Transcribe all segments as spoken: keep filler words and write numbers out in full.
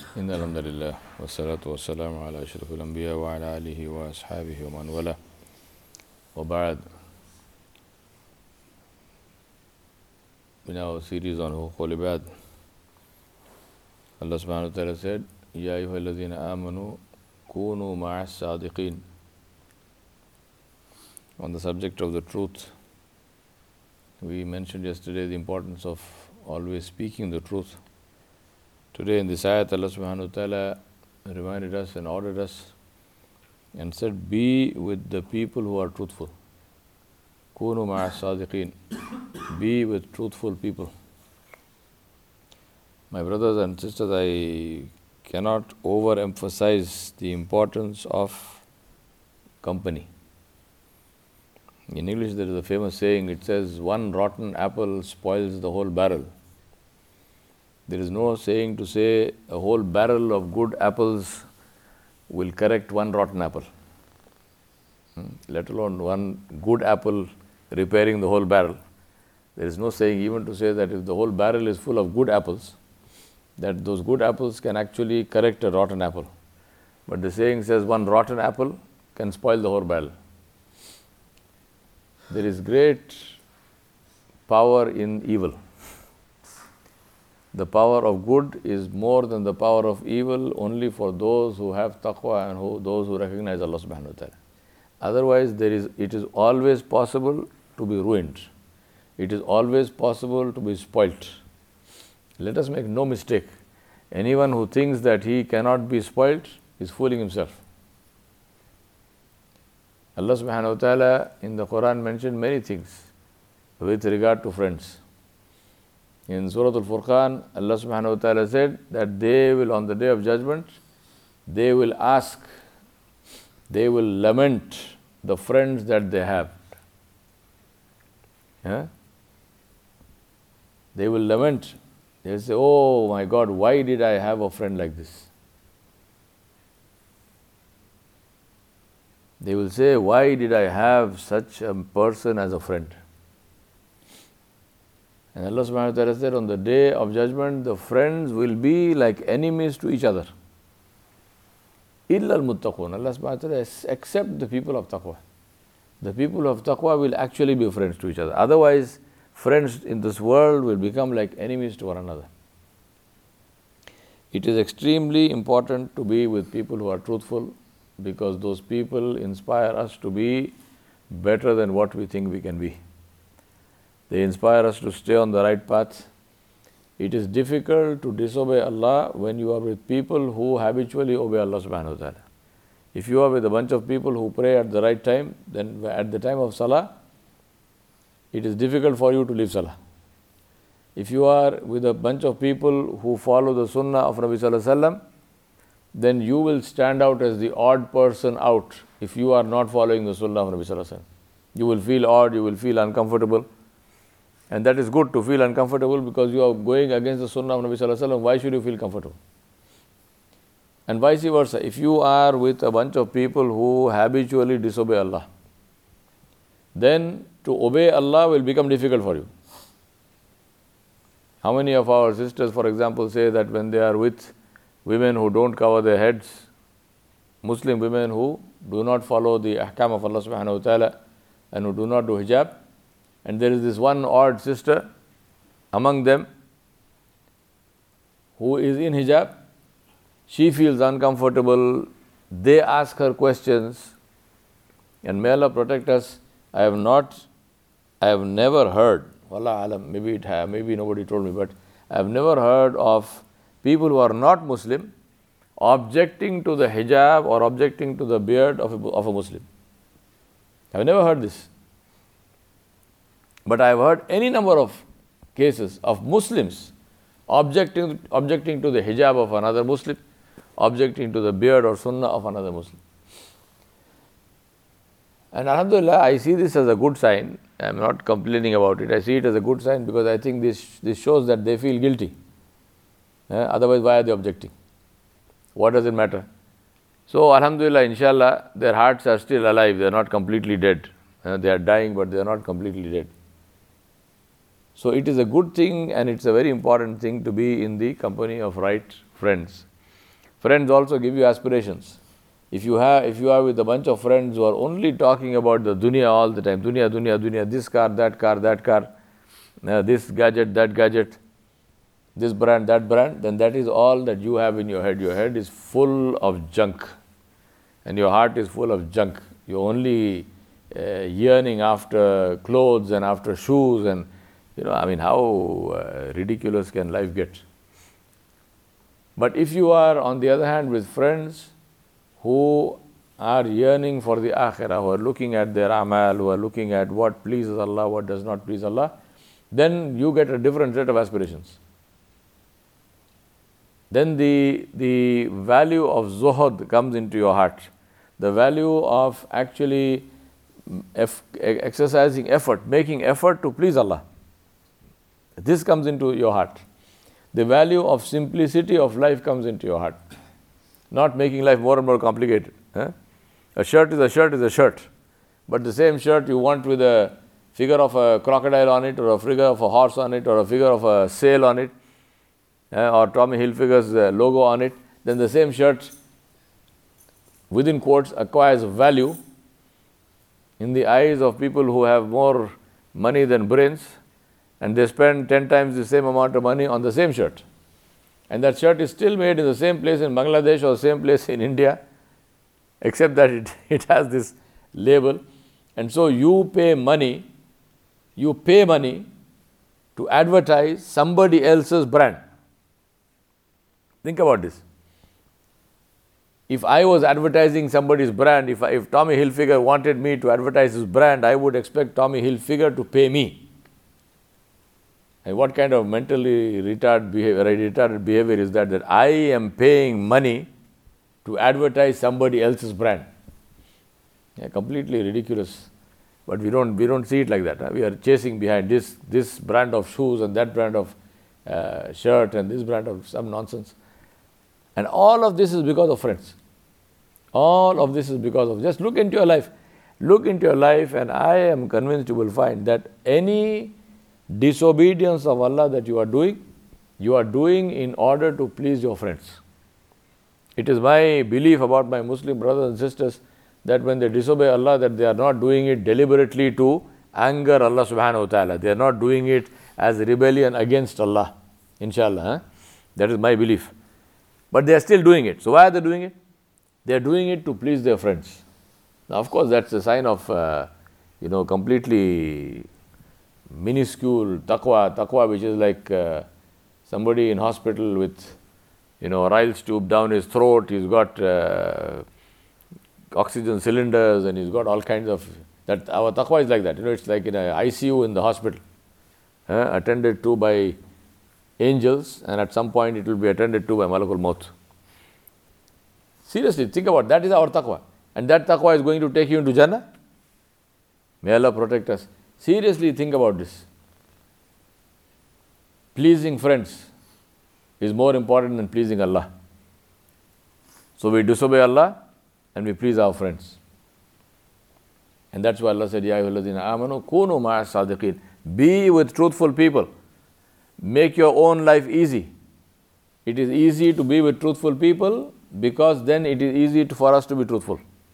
إن الحمد لله والصلاة والسلام على أشرف الأنبياء وعلى آله وأصحابه ومن والاه وبعد. In our series on Huququl Ibad, Allah subhanahu wa ta'ala said, Ya ayyuha alladhina amanu kunu ma'as sadiqeen. On the subject of the truth, we mentioned yesterday the importance of always speaking the truth. Today in this ayat, Allah subhanahu wa ta'ala reminded us and ordered us and said, be with the people who are truthful. Kunu ma'as sadiqeen. Be with truthful people. My brothers and sisters, I cannot overemphasize the importance of company. In English there is a famous saying, it says, one rotten apple spoils the whole barrel. There is no saying to say a whole barrel of good apples will correct one rotten apple. Hmm? Let alone one good apple repairing the whole barrel. There is no saying even to say that if the whole barrel is full of good apples, that those good apples can actually correct a rotten apple. But the saying says one rotten apple can spoil the whole barrel. There is great power in evil. The power of good is more than the power of evil only for those who have taqwa and who, those who recognize Allah subhanahu wa ta'ala. Otherwise, there is, it is always possible to be ruined. It is always possible to be spoilt. Let us make no mistake. Anyone who thinks that he cannot be spoilt is fooling himself. Allah subhanahu wa ta'ala in the Quran mentioned many things with regard to friends. In Surah Al-Furqan, Allah subhanahu wa ta'ala said that they will, on the day of judgment, they will ask, they will lament the friends that they have. Yeah? They will lament. They will say, oh my God, why did I have a friend like this? They will say, why did I have such a person as a friend? And Allah subhanahu wa ta'ala said, on the day of judgment, the friends will be like enemies to each other. Illa al-muttaqun. Allah subhanahu wa ta'ala except the people of taqwa. The people of taqwa will actually be friends to each other. Otherwise, friends in this world will become like enemies to one another. It is extremely important to be with people who are truthful, because those people inspire us to be better than what we think we can be. They inspire us to stay on the right path. It is difficult to disobey Allah when you are with people who habitually obey Allah subhanahu wa ta'ala. If you are with a bunch of people who pray at the right time, then at the time of salah, it is difficult for you to leave salah. If you are with a bunch of people who follow the sunnah of Nabi sallallahu alaihi wasallam, then you will stand out as the odd person out if you are not following the sunnah of Nabi sallallahu alaihi wasallam. You will feel odd, you will feel uncomfortable. And that is good to feel uncomfortable, because you are going against the sunnah of Nabi sallallahu alaihi wasallam. Why should you feel comfortable? And vice versa, if you are with a bunch of people who habitually disobey Allah, then to obey Allah will become difficult for you. How many of our sisters, for example, say that when they are with women who don't cover their heads, Muslim women who do not follow the ahkam of Allah subhanahu wa ta'ala and who do not do hijab, and there is this one odd sister among them who is in hijab, she feels uncomfortable, they ask her questions, and may Allah protect us. I have not, I have never heard, wallah alam, maybe it have, maybe nobody told me, but I have never heard of people who are not Muslim objecting to the hijab or objecting to the beard of a, of a Muslim. I have never heard this. But I have heard any number of cases of Muslims objecting, objecting to the hijab of another Muslim, objecting to the beard or sunnah of another Muslim. And alhamdulillah, I see this as a good sign. I am not complaining about it. I see it as a good sign, because I think this, this shows that they feel guilty. Eh? Otherwise, why are they objecting? What does it matter? So, alhamdulillah, inshallah, their hearts are still alive. They are not completely dead. Eh? They are dying, but they are not completely dead. So it is a good thing, and it's a very important thing to be in the company of right friends. Friends also give you aspirations. If you have, if you are with a bunch of friends who are only talking about the dunya all the time, dunya, dunya, dunya, this car, that car, that car, uh, this gadget, that gadget, this brand, that brand, then that is all that you have in your head. Your head is full of junk and your heart is full of junk. You're only uh, yearning after clothes and after shoes, and you know, I mean, how uh, ridiculous can life get? But if you are, on the other hand, with friends who are yearning for the akhirah, who are looking at their amal, who are looking at what pleases Allah, what does not please Allah, then you get a different set of aspirations. Then the, the value of zuhud comes into your heart. The value of actually eff- exercising effort, making effort to please Allah. This comes into your heart. The value of simplicity of life comes into your heart. Not making life more and more complicated. Huh? A shirt is a shirt is a shirt. But the same shirt you want with a figure of a crocodile on it, or a figure of a horse on it, or a figure of a sail on it, uh, or Tommy Hilfiger's uh, logo on it, then the same shirt, within quotes, acquires value in the eyes of people who have more money than brains, and they spend ten times the same amount of money on the same shirt. And that shirt is still made in the same place in Bangladesh or same place in India, except that it, it has this label. And so you pay money, you pay money to advertise somebody else's brand. Think about this. If I was advertising somebody's brand, if, I, if Tommy Hilfiger wanted me to advertise his brand, I would expect Tommy Hilfiger to pay me. And what kind of mentally retarded behavior, retarded behavior is that, that I am paying money to advertise somebody else's brand? Yeah, completely ridiculous. But we don't, we don't see it like that. Huh? We are chasing behind this, this brand of shoes and that brand of uh, shirt and this brand of some nonsense. And all of this is because of friends. All of this is because of, just look into your life. Look into your life, and I am convinced you will find that any disobedience of Allah that you are doing, you are doing in order to please your friends. It is my belief about my Muslim brothers and sisters that when they disobey Allah, that they are not doing it deliberately to anger Allah subhanahu wa ta'ala. They are not doing it as rebellion against Allah, inshallah. Huh? That is my belief. But they are still doing it. So why are they doing it? They are doing it to please their friends. Now, of course, that's a sign of, uh, you know, completely minuscule taqwa, taqwa which is like uh, somebody in hospital with, you know, a Ryle's tube down his throat, he's got uh, oxygen cylinders and he's got all kinds of, that our taqwa is like that, you know, it's like in an I C U in the hospital, uh, attended to by angels, and at some point it will be attended to by Malakul Maut. Seriously, think about it. That is our taqwa. And that taqwa is going to take you into Jannah? May Allah protect us. Seriously, think about this. Pleasing friends is more important than pleasing Allah. So we disobey Allah and we please our friends. And that's why Allah said, Ya ayyuhalladhina amanu kunu ma'a sadiqin. Be with truthful people. Make your own life easy. It is easy to be with truthful people because then it is easy to, for us to be truthful.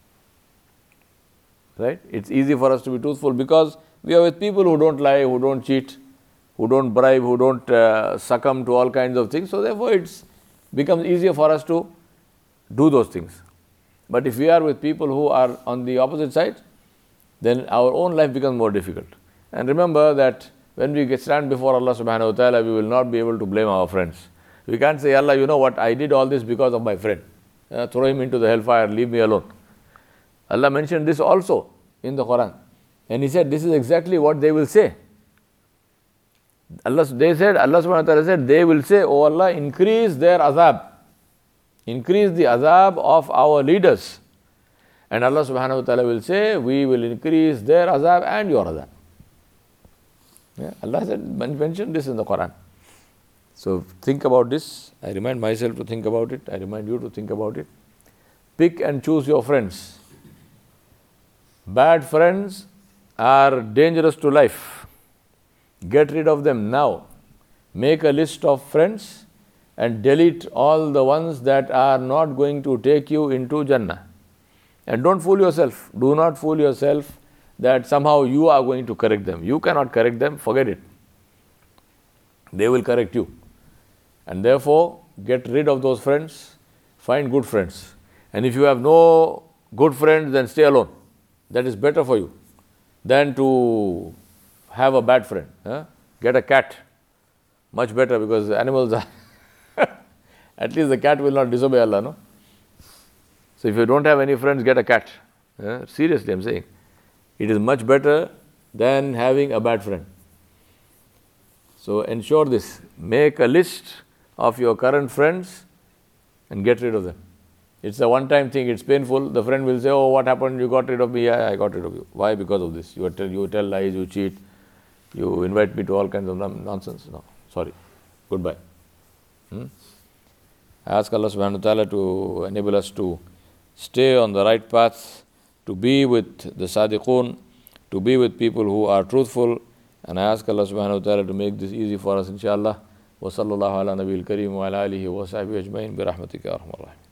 Right? It's easy for us to be truthful because we are with people who don't lie, who don't cheat, who don't bribe, who don't uh, succumb to all kinds of things. So therefore it becomes easier for us to do those things. But if we are with people who are on the opposite side, then our own life becomes more difficult. And remember that when we get stand before Allah subhanahu wa ta'ala, we will not be able to blame our friends. We can't say, Allah, you know what, I did all this because of my friend. Uh, throw him into the hellfire, leave me alone. Allah mentioned this also in the Quran. And He said, this is exactly what they will say. Allah, they said, Allah subhanahu wa ta'ala said, they will say, oh Allah, increase their azab. Increase the azab of our leaders. And Allah subhanahu wa ta'ala will say, we will increase their azab and your azab. Yeah, Allah said, mentioned this in the Quran. So think about this. I remind myself to think about it. I remind you to think about it. Pick and choose your friends. Bad friends are dangerous to life. Get rid of them now. Make a list of friends and delete all the ones that are not going to take you into Jannah. And don't fool yourself. Do not fool yourself that somehow you are going to correct them. You cannot correct them, forget it. They will correct you. And therefore, get rid of those friends, find good friends. And if you have no good friends, then stay alone. That is better for you than to have a bad friend. Huh? Get a cat. Much better, because animals are at least the cat will not disobey Allah, no? So if you don't have any friends, get a cat. Uh, seriously, I'm saying. It is much better than having a bad friend. So ensure this. Make a list of your current friends and get rid of them. It's a one-time thing, it's painful. The friend will say, oh, what happened? You got rid of me. Yeah, I got rid of you. Why? Because of this. You tell, you tell lies, you cheat, you invite me to all kinds of nonsense. No, sorry. Goodbye. Hmm? I ask Allah subhanahu wa ta'ala to enable us to stay on the right path, to be with the Sadiqun, to be with people who are truthful. And I ask Allah subhanahu wa ta'ala to make this easy for us, inshallah. Wa sallallahu ala nabiyil kareem wa ala alihi wa sahbihi ajma'in bi rahmatika ya arhamar rahimin.